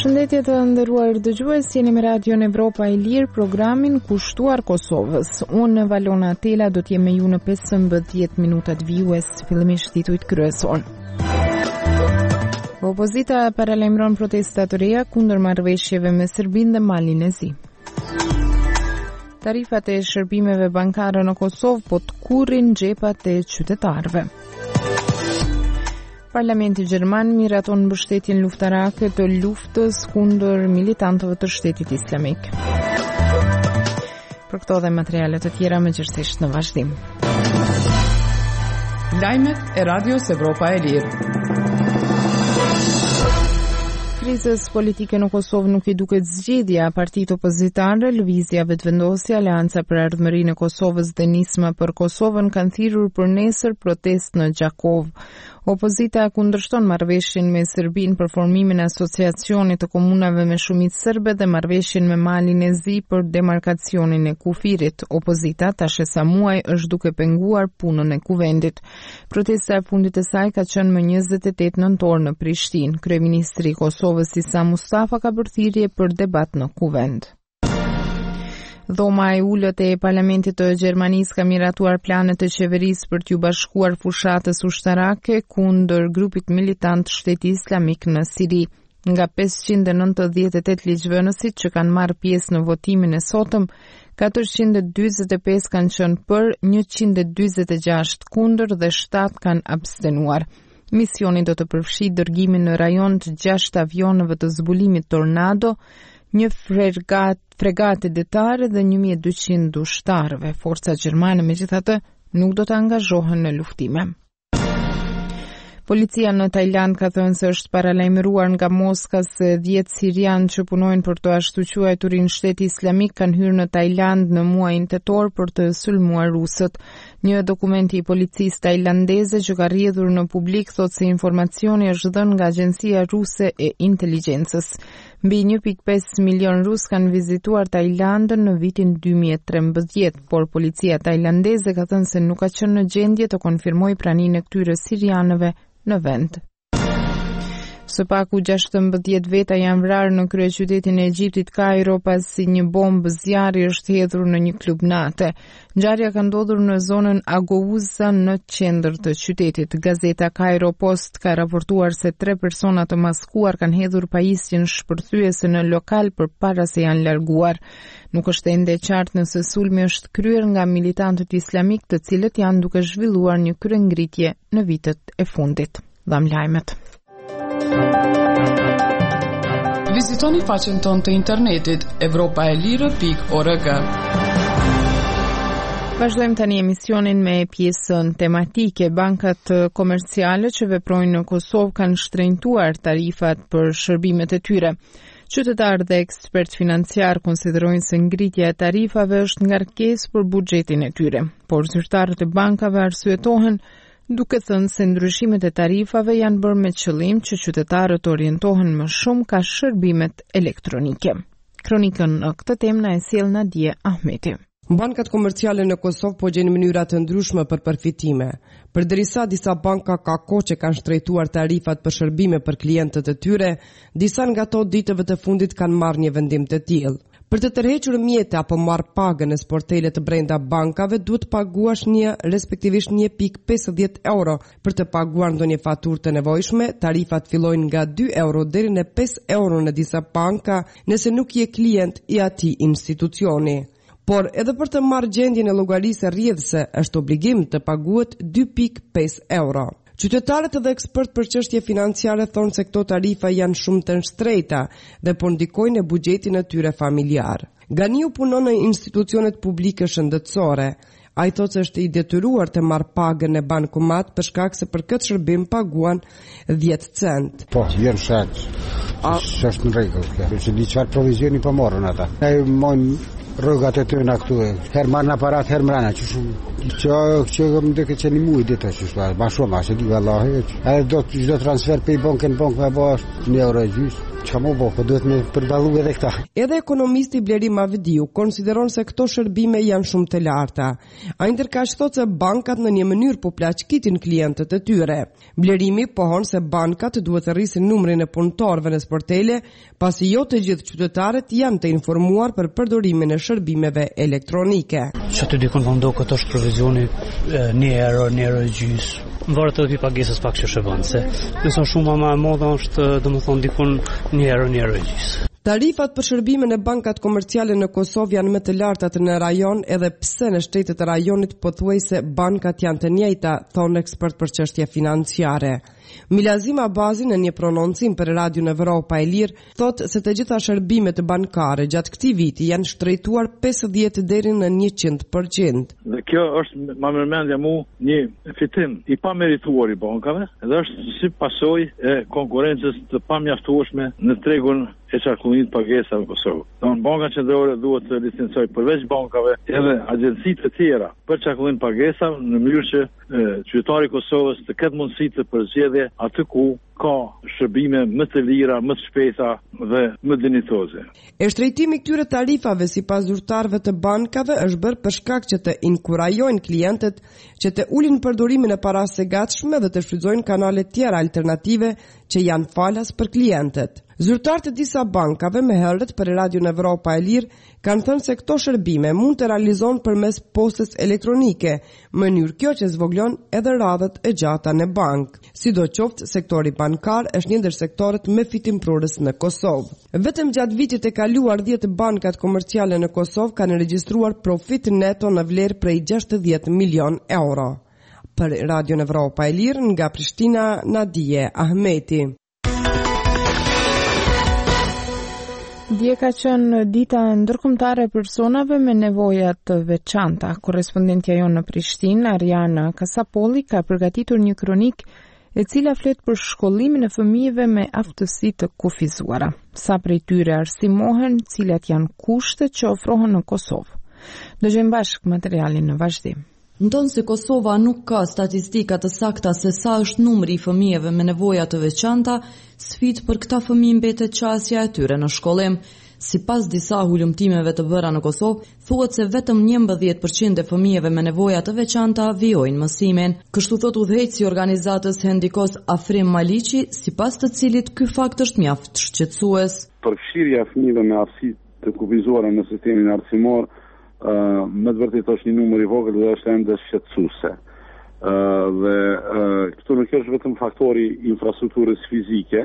Përshëndetje të nderuar dëgjues, jeni me Radion Evropa e Lirë, programin kushtuar Kosovës. Unë Valona Atela do t'jem me ju në 15 minutat vijues, fillimisht titujt kryesor. Opozita paralajmëron protesta të reja kundër marrëveshjeve me Serbinë dhe Malin e Zi. Tarifat e shërbimeve bankare në Kosovë po të kurrin xhepat e qytetarëve. Parlamenti Gjerman miraton mbështetjen luftarake të luftës kundër militantëve të Shtetit Islamik. Për këto dhe materialet të tjera mëngjesisht në vazhdim. Lajmet e Radios Evropa e Lirë. Krizës politike në Kosovë nuk i duket zgjedhja. Partitë opozitare, Lëvizja Vetëvendosje, Aleanca për Ardhmërinë e Kosovës dhe Nisma për Kosovën kanë thirrur për nesër protestë në Gjakov. Opozita kundërshton marrëveshjen me Serbinë për formimin e asociacionit të komunave me shumicë serbe dhe marrëveshjen me Malin e Zi për demarkacionin e kufirit. Opozita tash e sa muaj është duke penguar punën e kuvendit. Protesta e fundit e saj ka qenë më 28 nëntor në Prishtinë. Kryeministri i Kosovës Isa Mustafa ka bërë thirrje për debat në kuvend. Dhoma e ullët e Parlamentit të Gjermanisë ka miratuar planet e qeverisë për t'ju bashkuar fushatës ushtarake kundër grupit militant Shteti Islamik në Siri. Nga 598 ligjvënësit që kanë marrë pjesë në votimin e sotëm, 445 kanë qenë për, 146 kundër dhe 7 kanë abstenuar. Misioni do të përfshijë dërgimin në rajon të 6 avionëve të zbulimit Tornado, një fregate detare dhe 1200 ushtarëve. Forca gjermane megjithatë nuk do të angazhohen në luftime. Policia në Tajland ka thënë se është paralajmëruar nga Moska se 10 sirianë që punojnë për të ashtu quajturin Shteti Islamik kanë hyrë në Tajland në muajin tetor për të sulmuar rusët. Një dokument i policisë tajlandeze që ka rrjedhur në publik thotë se informacioni është dhënë nga Agjencia Ruse e Inteligjencës. Mbi 1.5 milion rus kanë vizituar Tajlandën në vitin 2013, por policia tajlandeze ka thënë se nuk ka qenë në gjendje të konfirmojë praninë e këtyre sirianëve në vend. Së paku 16 veta janë vrarë në kryeqytetin e Egjiptit Kairo pasi një bombë zjarri është hedhur në një klub nate. Ngjarja ka ndodhur në zonën Agouza në qendër të qytetit. Gazeta Cairo Post ka raportuar se 3 persona të maskuar kanë hedhur pajisjen shpërthyese në lokal përpara se janë larguar. Nuk është ende e qartë nëse sulmi është kryer nga militantët islamik, të cilët janë duke zhvilluar një kryengritje në vitet e fundit. Dham lajmet. Vizitoni faqen tonë të internetit europaelire.org. Vazhdojmë tani emisionin me pjesën tematike. Bankat komerciale që veprojnë në Kosovë kanë shtrenjtuar tarifat për shërbimet e tyre. Qytetarë dhe ekspert financiar konsiderojnë se ngritja e tarifave është ngarkesë për buxhetin e tyre, por zyrtarët e bankave arsyetohen duke thënë se ndryshimet e tarifave janë bërë me qëllim që qytetarët orientohen më shumë ka shërbimet elektronike. Kronikën në këtë temë na e sjell Nadia Ahmeti. Bankat komerciale në Kosovë po gjejnë mënyra të ndryshme për përfitime. Përderisa disa banka ka kohë që kanë shtrejtuar tarifat për shërbime për klientët e tyre, disa nga ato ditëve të fundit kanë marrë një vendim të tillë. Për të tërhequr mjete apo marrë pagën në sportele të brenda bankave, duhet paguash respektivisht 1.50 euro. Për të paguar ndonjë faturë të nevojshme, tarifat fillojnë nga 2 euro deri në 5 euro në disa banka, nëse nuk je klient i atij institucioni. Por edhe për të marrë gjendjen e llogarisë rrjedhëse është obligim të paguhet 2.5 euro. Qytetarët dhe ekspert për çështje financiare thonë se këto tarifa janë shumë të shtrejta dhe po ndikojnë në buxhetin e tyre familjar. Ganiu punon në institucionet publike shëndetësore. Ai thotë se është i detyruar të marrë pagën në bankomat për shkak se për këtë shërbim paguan 10 cent. Po, janë shaq. Është në rregull kjo. Se di çfarë provizioni po morën ata. Ai mojnë rrugat e tyre këtu. Herë marrën aparat, herë mbrana, që më duket që një muaj ditë është, ma shumë, se di vallahi. Ai do çdo transfer pe bankën me bash 1 euro gjys. Çamo bo, po duhet me përballu edhe këta. Edhe ekonomisti Bleri Mavediu konsideron se këto shërbime janë shumë të larta. Ai ndërkaq thotë se bankat në një mënyrë po plaçkitin klientët e tyre. Blerimi pohon se bankat duhet të rrisin numrin e punëtorëve në sportele, pasi jo të gjithë qytetarët janë të informuar për përdorimin e shërbimeve elektronike. Që të dikon vëndo këtë është provizioni 1 euro e gjys. Në varet edhe pi pagesës pak që shëbën, se nësa shumë ma e modha është domethënë dikon 1 euro e gjys. Tarifat për shërbime në bankat komerciale në Kosovë janë më të lartat në rajon, edhe pse në shtetet e rajonit pothuajse bankat janë të njëjta, thonë ekspert për çështje financiare. Milazim Abazi në një prononcim për Radion Evropa e Lirë thotë se të gjitha shërbimet bankare gjatë këtij viti janë shtrejtuar 50 deri në 100%. Dhe kjo është ma mërmendja mu një fitim i pamerituar i bankave, dhe është si pasojë e konkurrencës të pamjaftueshme në tregun e qarkullimit pagesa në Kosovë. Banka qendrore duhet të licencojë përveç bankave edhe agjencitë të tjera për qarkullim pagesa në mënyrë që qytetari i Kosovës të ketë mundësi të përzgjedhje aty ku ka shërbime më të lira, më të shpejta dhe më dinjitoze. E shtrejtimi këtyre tarifave sipas zyrtarëve të bankave është bërë për shkak që të inkurajojnë klientët që të ulin përdorimin e parave së gatshme dhe të shfrytëzojnë kanale tjera alternative që janë falas për klientët. Zyrtarët e disa bankave me herët për Radion Evropa e Lirë kanë thënë se këto shërbime mund të realizohen përmes postës elektronike, mënyrë kjo që zvoglon edhe radhët e gjata në bank. Sidoqoftë, sektori bankar është një ndër sektorët me fitimprurës në Kosovë. Vetëm gjatë vitit e kaluar 10 bankat komerciale në Kosovë kanë regjistruar profit neto në vlerë prej 60 milion euro. Për Radion Evropa e Lirë nga Prishtina, Nadije Ahmeti. Dje ka qenë dita ndërkombëtare e personave me nevoja të veçanta. Korrespondentja jonë në Prishtinë, Ariana Kasapolli, ka përgatitur një kronik e cila flet për shkollimin e fëmijëve me aftësi të kufizuara. Sa prej tyre arsimohen, cilat janë kushtet që ofrohen në Kosovë. Dëgjojmë bashkë materialin në vazhdim. Ndonë se Kosova nuk ka statistika të sakta se sa është numri i fëmijëve me nevoja të veçanta, sfidë për këta fëmijë mbetet qasja e tyre në shkollim. Sipas disa hulumtimeve të bëra në Kosovë, thuhet se vetëm 11% e fëmijëve me nevoja të veçanta vijojnë mësimin. Kështu thot udhëheqësi i organizatës Hendikos Afrim Maliqi, sipas të cilit ky fakt është mjaft shqetësues. Përfshirja e fëmijëve me aftësi të kufizuara në sistemin arsimor më të vërtet është një numër i vogël dhe është ende shqetësuese. Dhe këtu nuk është vetëm faktori infrastrukturës fizike,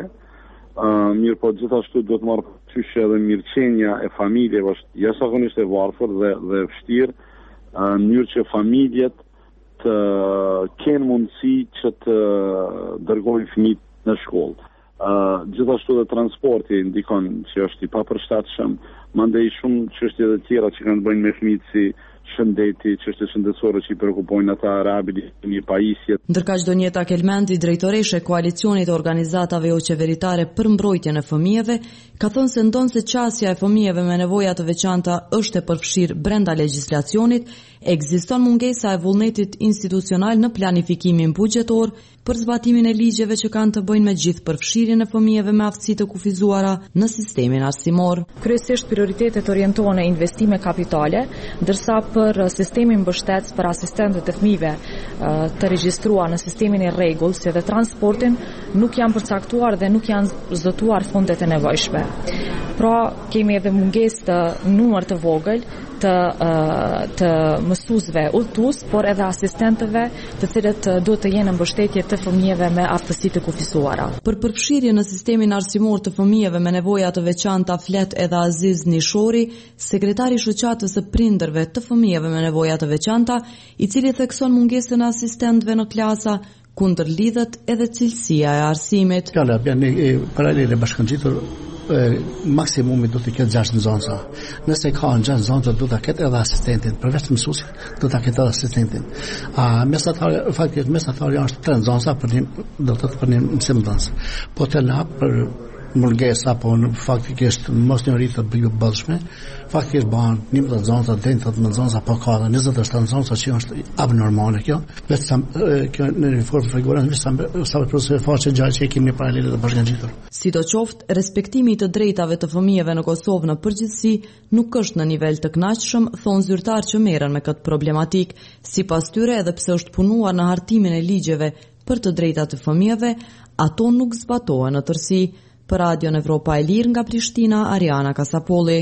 mirë po gjithashtu duhet marrë parasysh edhe mirëqenia e familjeve është jashtëzakonisht e varfër dhe vështirë, në mënyrë që familjet të kenë mundësi që të dërgojnë fëmijët në shkollë. Gjithashtu dhe transporti ndikon që është i papërshtatshëm, mandej shumë çështje të tjera që kanë të bëjnë me fëmijët si shëndeti, çështje shëndetësore që i shqetësojnë ata, rehabilitimi, pajisjet. Ndërkaq Donjeta Kelmendi, drejtoreshe e koalicionit të organizatave jo qeveritare për mbrojtjen e fëmijëve, ka thënë se ndonë se qasja e fëmijëve me nevoja të veçanta është e përfshirë brenda legjislacionit, ekziston mungesa e vullnetit institucional në planifikimin buxhetor për zbatimin e ligjeve që kanë të bëjnë me gjithë përfshirjen e fëmijëve me aftësi të kufizuara në sistemin arsimor. Kryesisht prioritetet orientohen në investime kapitale, ndërsa për sistemin mbështetës për asistentët e fëmijëve të regjistruar në sistemin e rregull, si dhe transportin, nuk janë përcaktuar dhe nuk janë zëtuar fondet e nevojshme. Pra, kemi edhe mungesë të numër të vogël të mësuesve udhëtues, por edhe asistentëve, të cilët duhet të jenë në mbështetje të fëmijëve me aftësi të kufizuara. Për përfshirje në sistemin arsimor të fëmijëve me nevoja të veçanta flet edhe Aziz Nishori, sekretari i shoqatës së prindërve të fëmijëve me nevoja të veçanta, i cili thekson mungesën e asistentëve në klasa, kundër lidhet edhe cilësia e arsimit. Fjala janë paralele bashkangjitur. Maksimumi do të ketë 6 nxënësa. Nëse ka 6 nxënësa do ta ketë edhe asistentin, përveç mësuesit, do ta ketë edhe asistentin. Mesatari është 3 nxënësa për një mësimdhënës. Po të lap për mungesë apo në faktikisht mosnjëri të bëjshme, faktikisht bën 11 zonca deri në 18 zonca pa ka 27 zonca që është abnormale kjo. Vetëm kjo në reformë figurën vetëm sa procesi faqe gjatë që kemi paralele të bashkangjitur. Sidoqoftë, respektimi i të drejtave të fëmijëve në Kosovë në përgjithësi nuk është në nivel të kënaqshëm, thon zyrtar që merren me këtë problematik. Sipas tyre, edhe pse është punuar në hartimin e ligjeve për të drejtat të fëmijëve, ato nuk zbatohen në tërësi. Për Radion Evropa e Lirë nga Prishtina, Ariana Kasapolli.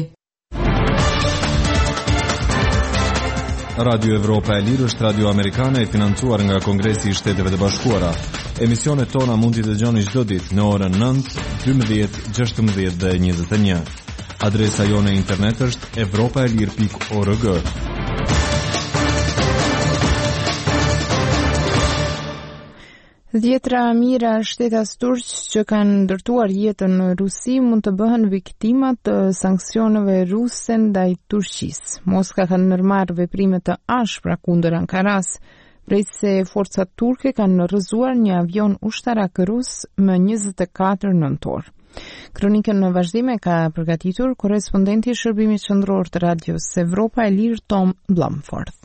Radio Evropa e Lirë është radio amerikane e financuar nga Kongresi i Shteteve të Bashkuara. Emisionet tona mund t'i dëgjoni çdo ditë në orën 9, 12, 16 dhe 21. Adresa jone internet është europaelir.org. Dhjetra mijëra shtetas turq që kanë ndërtuar jetën në Rusi mund të bëhen viktima të sanksioneve ruse ndaj Turqisë. Moska ka ndërmarrë veprime të ashpra kundër Ankaras, prejse forcat turke kanë rrëzuar një avion ushtarak rus më 24 nëntor. Kronikën në vazhdim e ka përgatitur korespondenti i shërbimit qendror të Radios Evropa e Lirë Tom Blumforth.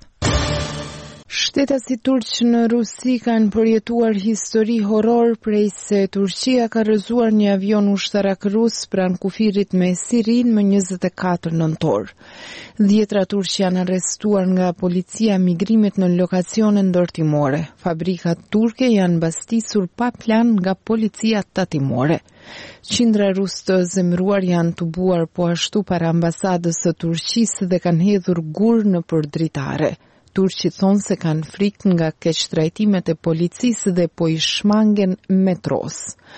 Shtetasit turq në Rusi kanë përjetuar histori horror prej se Turqia ka rrëzuar një avion ushtarak rus pranë kufirit me Sirin më 24 nëntor. Dhjetra turq janë arrestuar nga policia migrimit në lokacione ndërtimore. Fabrikat turke janë mbastisur pa plan nga policia tatimore. Qindra rus të zemëruar janë tubuar po ashtu para ambasadës së Turqisë dhe kanë hedhur gur në përdritare. Turqit thonë se kanë frikë nga keqtrajtimet e policisë dhe po i shmangen metros.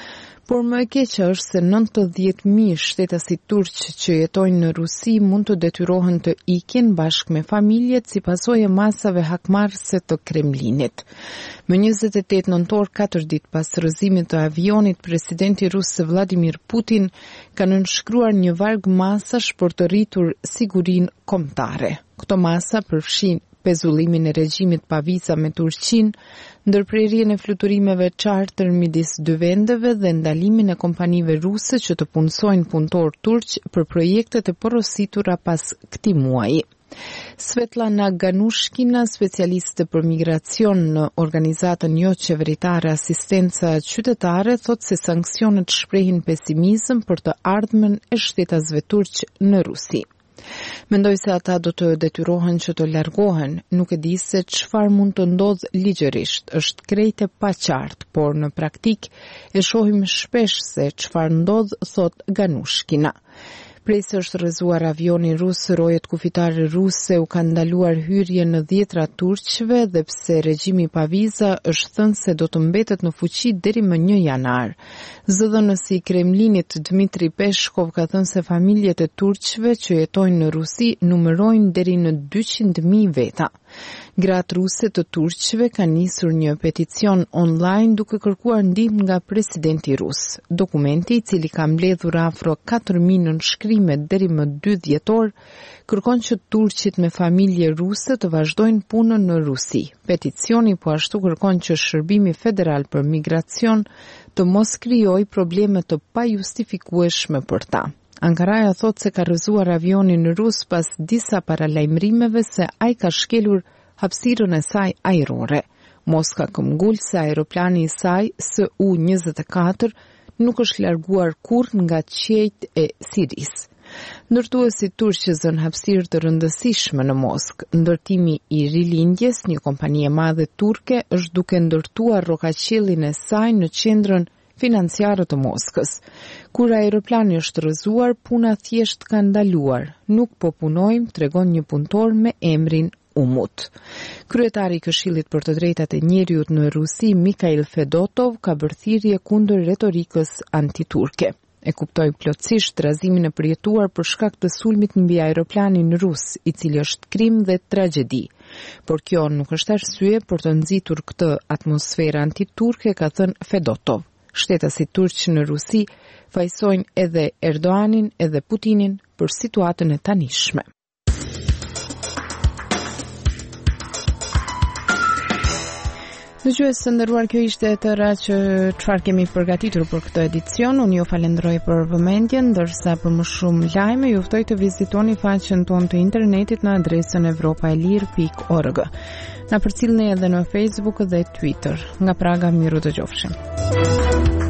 Por më e keqe është se 90.000 shtetasit turq që jetojnë në Rusi mund të detyrohen të ikin bashkë me familjet si pasojë e masave hakmarrëse të Kremlinit. Më 28 nëntor, 4 ditë pas rrëzimit të avionit, presidenti rus Vladimir Putin ka nënshkruar një varg masash për të rritur sigurinë kombëtare. Këto masa përfshin pezullimin e regjimit pa viza me Turqinë, ndërprerjen e fluturimeve charter midis dy vendeve dhe ndalimin e kompanive ruse që të punësojnë punëtor turq për projektet e porositura pas këtij muaji. Svetlana Ganushkina, specialiste për migracion në organizatën jo qeveritare Asistenca Qytetare, thot se sanksionet shprehin pesimizëm për të ardhmen e shtetasve turq në Rusi. Mendoj se ata do të detyrohen që të largohen, nuk e di se çfarë mund të ndodhë ligjërisht, është krejt e paqartë, por në praktik e shohim shpesh se çfarë ndodh, thot Ganushkina. Prej se është rrëzuar avioni rus, rojet kufitare ruse u kanë ndaluar hyrje në dhjetra turqve dhe pse regjimi pa viza është thënë se do të mbetet në fuqi deri më 1 janar. Zëdhënësi i Kremlinit Dmitri Peshkov ka thënë se familjet e turqve që jetojnë në Rusi numërojnë deri në 200.000 veta. Gratë ruse të turqve kanë nisur një peticion online duke kërkuar ndihmë nga presidenti rus. Dokumenti, i cili ka mbledhur afro 4.000 nënshkrime deri më 2 dhjetor, kërkon që turqit me familje ruse të vazhdojnë punën në Rusi. Peticioni po ashtu kërkon që Shërbimi Federal për Migracion të mos krijojë probleme të pajustifikueshme për ta. Ankaraja thot se ka rrëzuar avionin rus pas disa paralajmërimeve se ai ka shkelur hapësirën e saj ajrore. Moska këmbgul se aeroplani i saj Su-24 nuk është larguar kurrë nga qiejt e Siris. Ndërtuesit turq zën hapësirë të rëndësishme në Moskë. Ndërtimi i rilindjes, një kompani e madhe turke, është duke ndërtuar rrokaqellin e saj në qendrën financiare të Moskës. Kur aeroplani është rrëzuar, puna thjesht ka ndaluar. Nuk po punojmë, tregon një punëtor me emrin Umut. Kryetari i Këshillit për të Drejtat e Njeriut në Rusi, Mikhail Fedotov, ka bërë thirrje kundër retorikës antiturke. E kuptoi plotësisht rrëzimin e përjetuar për shkak të sulmit mbi aeroplanin rus, i cili është krim dhe tragjedi. Por kjo nuk është arsye për të nxitur këtë atmosferë antiturke, ka thënë Fedotov. Shtetasit turq në Rusi fajsojnë edhe Erdoganin edhe Putinin për situatën e tanishme. Dëgjues të nderuar, kjo ishte e tëra që çfarë kemi përgatitur për këtë edicion. Unë ju falenderoj për vëmendjen, ndërsa për më shumë lajme ju ftoj të vizitoni faqen tonë të internetit në adresën evropaelir.org. Na përcjellni edhe në Facebook dhe Twitter. Nga Praga, miru dëgjofshim.